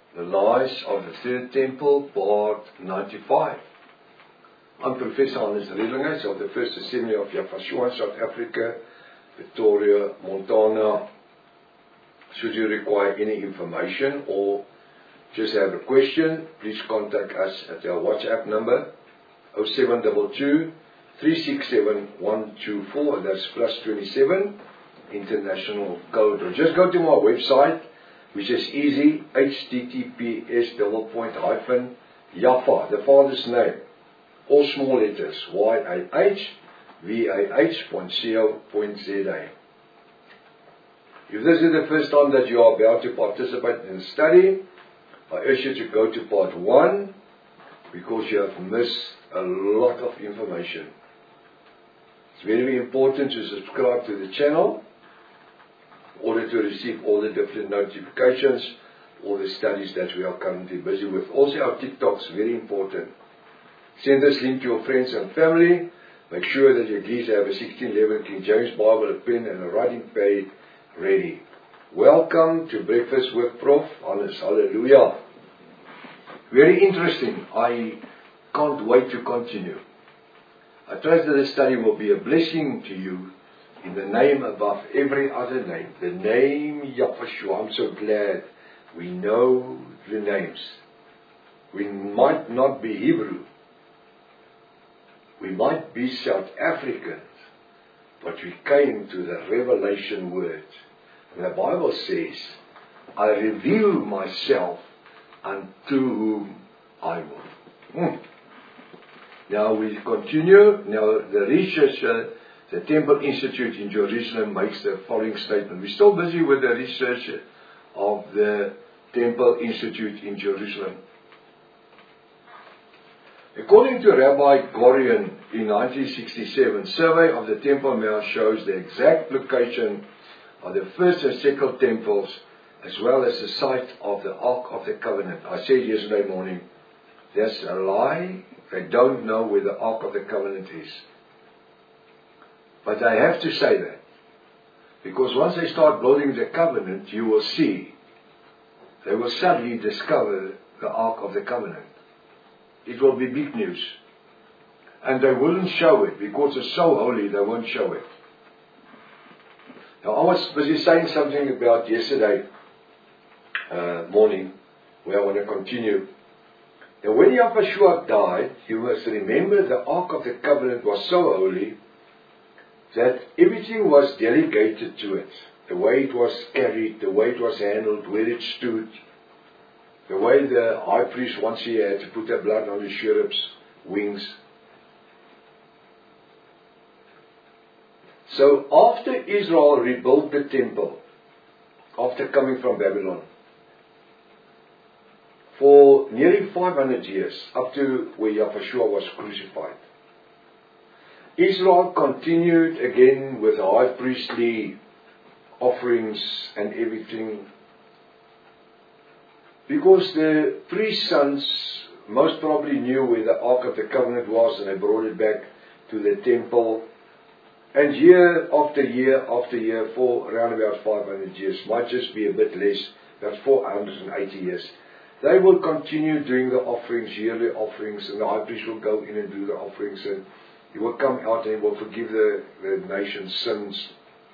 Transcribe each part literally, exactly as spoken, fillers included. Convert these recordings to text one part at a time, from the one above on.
The Lies of the Third Temple, Part ninety-five. I'm Professor Hannes Redlinger of the First Assembly of Yafashua, South Africa, Victoria, Montana. Should you require any information or just have a question, please contact us at our WhatsApp number oh seven two two, three six seven, one two four, that's plus twenty-seven, international code. Or just go to my website, which is easy, H T T P S double point hyphen Yafa, the Father's name, all small letters, Y A H V A H point co point Z A. If this is the first time that you are about to participate in the study, I urge you to go to part one, because you have missed a lot of information. It's very, very important to subscribe to the channel in order to receive all the different notifications, all the studies that we are currently busy with. Also our TikToks, very important. Send this link to your friends and family. Make sure that you at least have a sixteen eleven King James Bible, a pen and a writing pad ready. Welcome to Breakfast with Prof Hannes. Hallelujah. Very interesting. I can't wait to continue. I trust that this study will be a blessing to you in the name above every other name. The name Yahshua. I'm so glad we know the names. We might not be Hebrew. We might be South Africans. But we came to the revelation word. And the Bible says, I reveal myself unto whom I will. Hmm. Now we continue. Now the researcher, the Temple Institute in Jerusalem, makes the following statement. We're still busy with the research of the Temple Institute in Jerusalem. According to Rabbi Gorion in nineteen sixty-seven, survey of the Temple Mount shows the exact location of the first and second temples, as well as the site of the Ark of the Covenant. I said yesterday morning, that's a lie. They don't know where the Ark of the Covenant is. But they have to say that. Because once they start building the covenant, you will see, they will suddenly discover the Ark of the Covenant. It will be big news. And they wouldn't show it, because it's so holy, they won't show it. Now, I was busy saying something about yesterday uh, morning, where I want to continue. Now, when Yahshua died, you must remember the Ark of the Covenant was so holy that everything was delegated to it. The way it was carried, the way it was handled, where it stood, the way the high priest once a year had to put the blood on the cherub's wings. So after Israel rebuilt the temple, after coming from Babylon, for nearly five hundred years, up to where Yahshua was crucified, Israel continued again with high priestly offerings and everything, because the priest's sons most probably knew where the Ark of the Covenant was, and they brought it back to the temple. And year after year after year, for around about five hundred years, might just be a bit less, about four hundred eighty years, they will continue doing the offerings, yearly offerings, and the high priest will go in and do the offerings, and he will come out and he will forgive the, the nation's sins.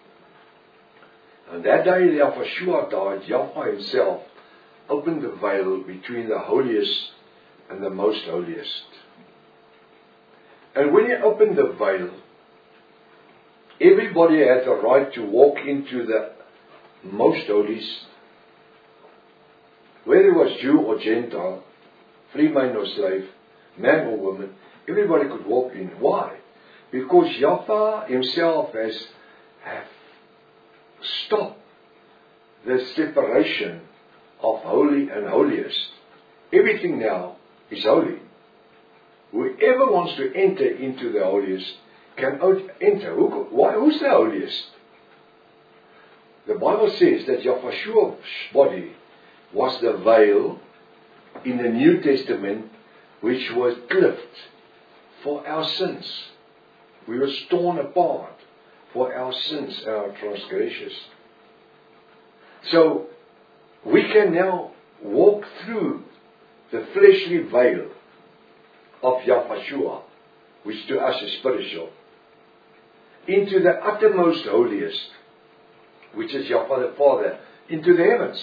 And that day Yahshua died, Yahweh himself opened the veil between the holiest and the most holiest. And when he opened the veil, everybody had the right to walk into the most holiest, whether it was Jew or Gentile, free man or slave, man or woman, everybody could walk in. Why? Because Yahweh himself has have stopped the separation of holy and holiest. Everything now is holy. Whoever wants to enter into the holiest can enter. Who, why, who's the holiest? The Bible says that Yahshua's body was the veil in the New Testament, which was cleft for our sins. We were torn apart for our sins and our transgressions. So we can now walk through the fleshly veil of Yahushua, which to us is spiritual, into the uttermost holiest, which is Yahweh the Father, into the heavens.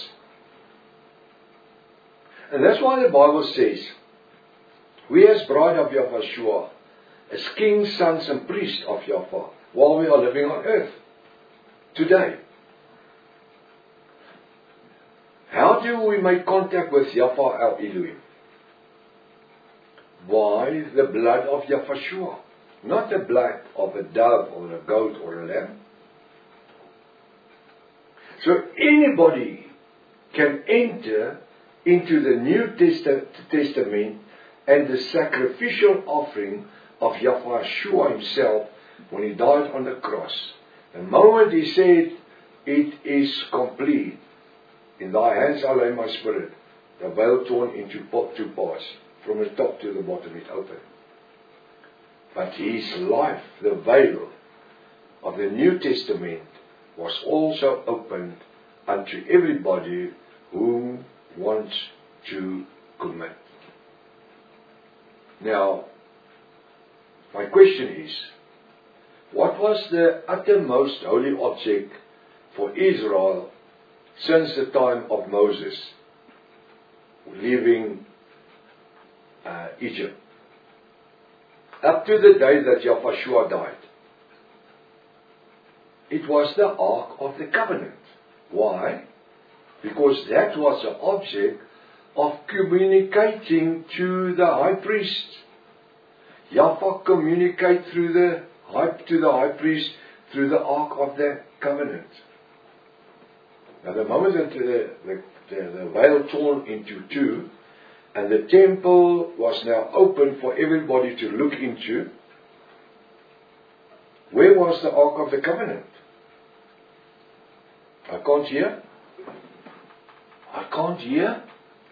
And that's why the Bible says, we as bride of Yahushua, as kings, sons and priests of Yahweh, while we are living on earth, today. How do we make contact with Yahweh our Elohim? By the blood of Yahushua. Not the blood of a dove or a goat or a lamb. So anybody can enter into the New Testament and the sacrificial offering of Yahushua himself when he died on the cross. The moment he said, it is complete, in thy hands I lay my spirit, the veil torn into two parts, from the top to the bottom it opened. But his life, the veil of the New Testament, was also opened unto everybody who wants to commit. Now, my question is, what was the uttermost holy object for Israel since the time of Moses leaving uh, Egypt? Up to the day that Yahushua died. It was the Ark of the Covenant. Why? Because that was the object of communicating to the high priest. Yahweh communicate through the high, to the high priest through the Ark of the Covenant. Now the moment that the, the, the, the veil torn into two, and the temple was now open for everybody to look into, where was the Ark of the Covenant? I can't hear. I can't hear.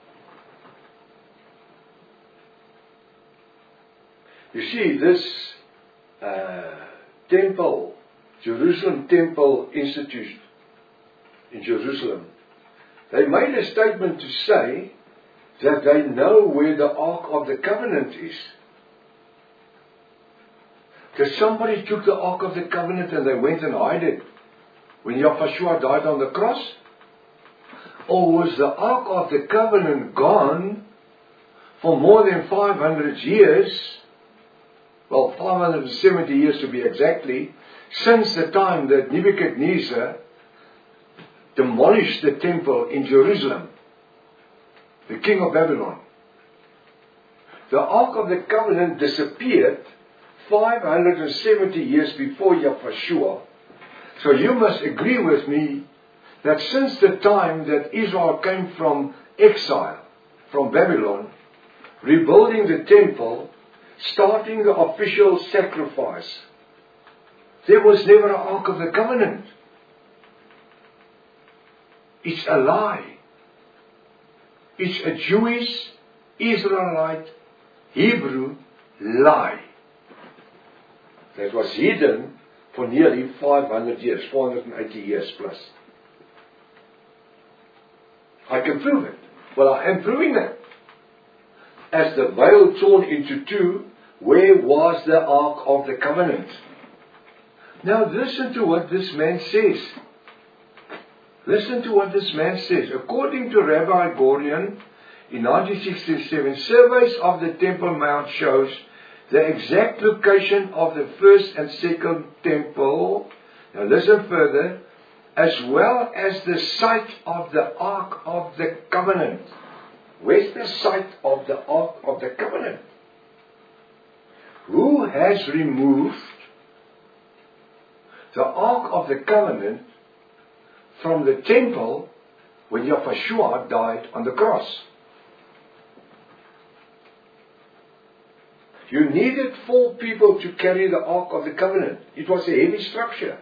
You see, this uh, temple, Jerusalem Temple Institute in Jerusalem, they made a statement to say that they know where the Ark of the Covenant is. Because somebody took the Ark of the Covenant and they went and hid it when Yahushua died on the cross? Or was the Ark of the Covenant gone for more than five hundred years, well, five hundred seventy years to be exactly, since the time that Nebuchadnezzar demolished the temple in Jerusalem, the king of Babylon? The Ark of the Covenant disappeared five hundred seventy years before Yahushua. So you must agree with me that since the time that Israel came from exile, from Babylon, rebuilding the temple, starting the official sacrifice, there was never an Ark of the Covenant. It's a lie. It's a Jewish, Israelite, Hebrew lie that was hidden for nearly five hundred years, four hundred eighty years plus. I can prove it. Well, I am proving that. As the veil torn into two, where was the Ark of the Covenant? Now listen to what this man says. Listen to what this man says. According to Rabbi Gorian, in nineteen sixty-seven, surveys of the Temple Mount shows the exact location of the first and second temple. Now listen further. As well as the site of the Ark of the Covenant. Where's the site of the Ark of the Covenant? Who has removed the Ark of the Covenant from the temple when Yahushua died on the cross? You needed four people to carry the Ark of the Covenant. It was a heavy structure.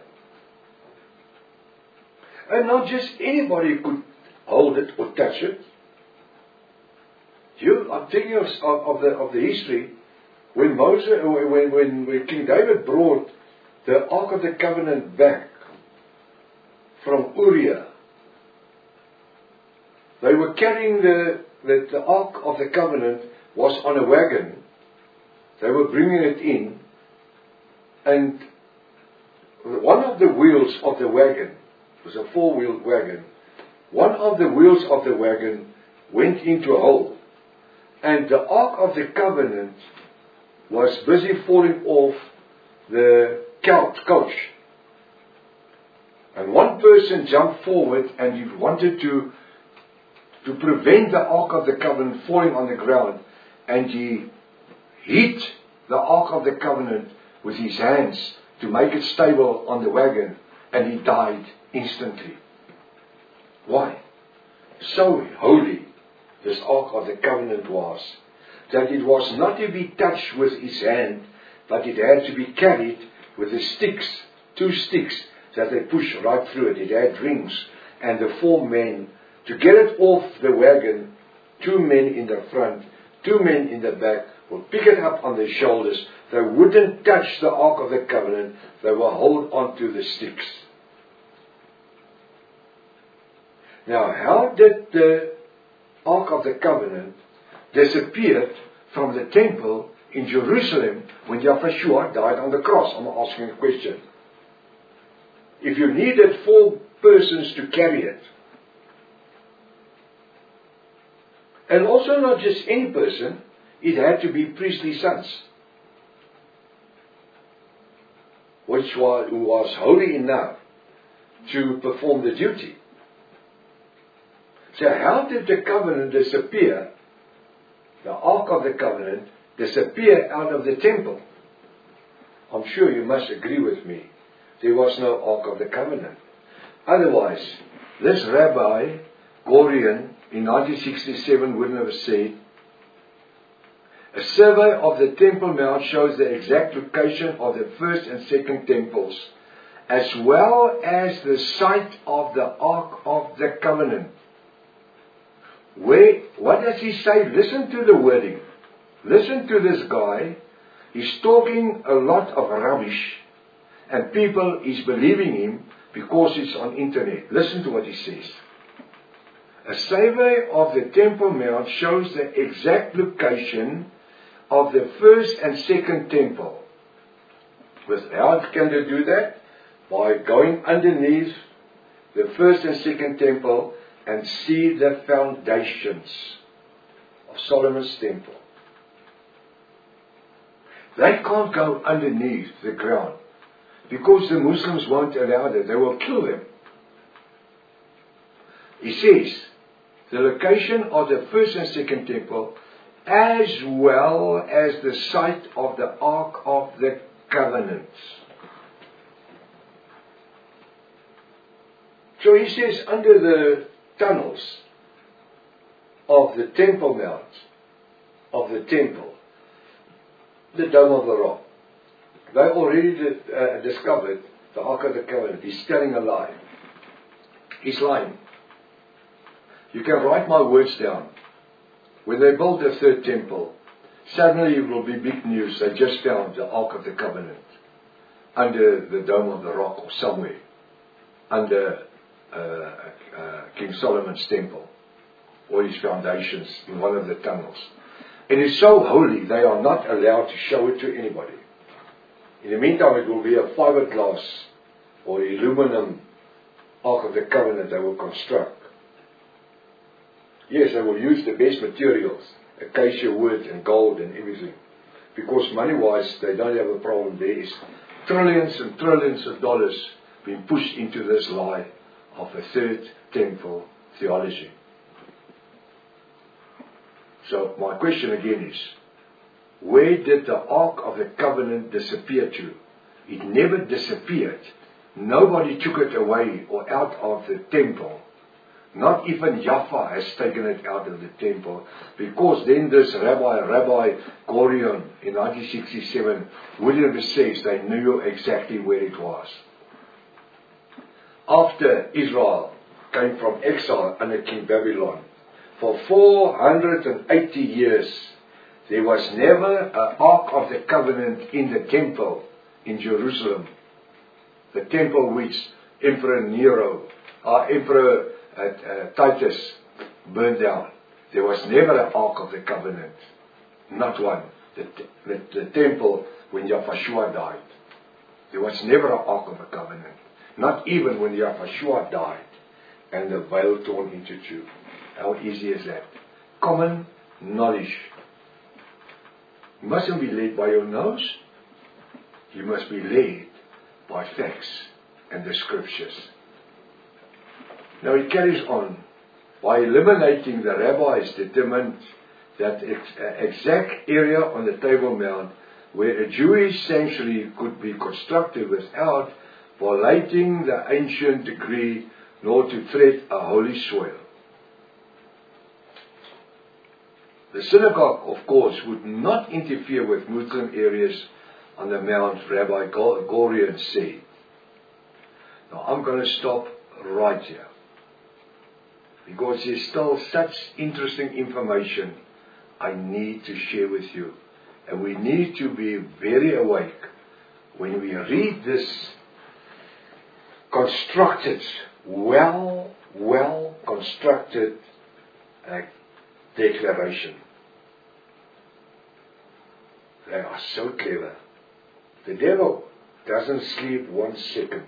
And not just anybody could hold it or touch it. You, I'm telling you of, of the of the history when Moses, when, when when King David brought the Ark of the Covenant back from Uriah they were carrying the, the, the Ark of the Covenant was on a wagon. They were bringing it in, and one of the wheels of the wagon, it was a four-wheeled wagon, one of the wheels of the wagon went into a hole, and the Ark of the Covenant was busy falling off the couch. coach. And one person jumped forward and he wanted to, to prevent the Ark of the Covenant falling on the ground, and he hit the Ark of the Covenant with his hands to make it stable on the wagon, and he died instantly. Why? So holy this Ark of the Covenant was, that it was not to be touched with his hand, but it had to be carried with the sticks, two sticks that they push right through it. It had rings, and the four men, to get it off the wagon, two men in the front, two men in the back, would pick it up on their shoulders. They wouldn't touch the Ark of the Covenant. They will hold on to the sticks. Now, how did the Ark of the Covenant disappear from the temple in Jerusalem when Yahshua died on the cross? I'm asking a question. If you needed four persons to carry it, and also not just any person, it had to be priestly sons, which was, who was holy enough to perform the duty. So how did the covenant disappear, the Ark of the Covenant, disappear out of the temple? I'm sure you must agree with me. There was no Ark of the Covenant. Otherwise, this Rabbi Gorion in nineteen sixty-seven wouldn't have said, a survey of the Temple Mount shows the exact location of the first and second temples, as well as the site of the Ark of the Covenant. Where, what does he say? Listen to the wording. Listen to this guy. He's talking a lot of rubbish, and people is believing him because it's on internet. Listen to what he says. A survey of the Temple Mount shows the exact location of the first and second temple. With how can they do that? By going underneath the first and second temple and see the foundations of Solomon's temple. They can't go underneath the ground because the Muslims won't allow that. They will kill them. He says the location of the first and second temple, as well as the site of the Ark of the Covenant. So he says under the tunnels of the Temple Mount, of the temple, the Dome of the Rock, they already uh, discovered the Ark of the Covenant. He's telling a lie. He's lying. You can write my words down. When they build the third temple, suddenly it will be big news. They just found the Ark of the Covenant under the Dome of the Rock or somewhere, under uh, uh, King Solomon's temple or his foundations in one of the tunnels. It is so holy they are not allowed to show it to anybody. In the meantime, it will be a fiberglass or aluminum Ark of the Covenant they will construct. Yes, they will use the best materials, acacia wood and gold and everything. Because money-wise, they don't have a problem. There is trillions and trillions of dollars being pushed into this lie of a third temple theology. So my question again is, where did the Ark of the Covenant disappear to? It never disappeared. Nobody took it away or out of the temple. Not even Jaffa has taken it out of the temple, because then this Rabbi, Rabbi Gorion in nineteen sixty-seven, William says they knew exactly where it was. After Israel came from exile under King Babylon, for four hundred eighty years, there was never an Ark of the Covenant in the temple in Jerusalem. The temple which Emperor Nero, uh, Emperor Uh, uh, Titus burned down. There was never an Ark of the Covenant. Not one. The, the, the temple when Yahshua died. There was never an Ark of the Covenant. Not even when Yahshua died and the veil torn into two. How easy is that? Common knowledge. You mustn't be led by your nose. You must be led by facts and the scriptures. Now it carries on. By eliminating the rabbis determined that ex- exact area on the Table Mount where a Jewish sanctuary could be constructed without violating the ancient decree nor to tread a holy soil. The synagogue, of course, would not interfere with Muslim areas on the Mount, Rabbi Gorian said. Now I'm going to stop right here, because there's still such interesting information I need to share with you. And we need to be very awake when we read this constructed, well, well constructed uh, declaration. They are so clever. The devil doesn't sleep one second.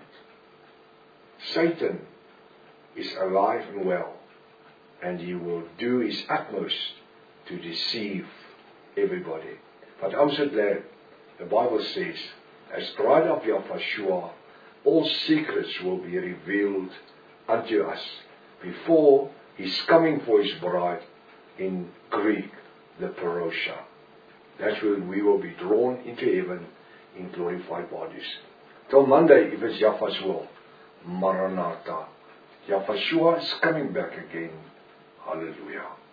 Satan is alive and well, and he will do his utmost to deceive everybody. But I'm so glad the Bible says, as bride of Yahshua, all secrets will be revealed unto us before He's coming for His bride, in Greek, the Parosha. That's when we will be drawn into heaven in glorified bodies. Till Monday, if it's Yahweh's will, Maranatha. Yahshua is coming back again. Hallelujah.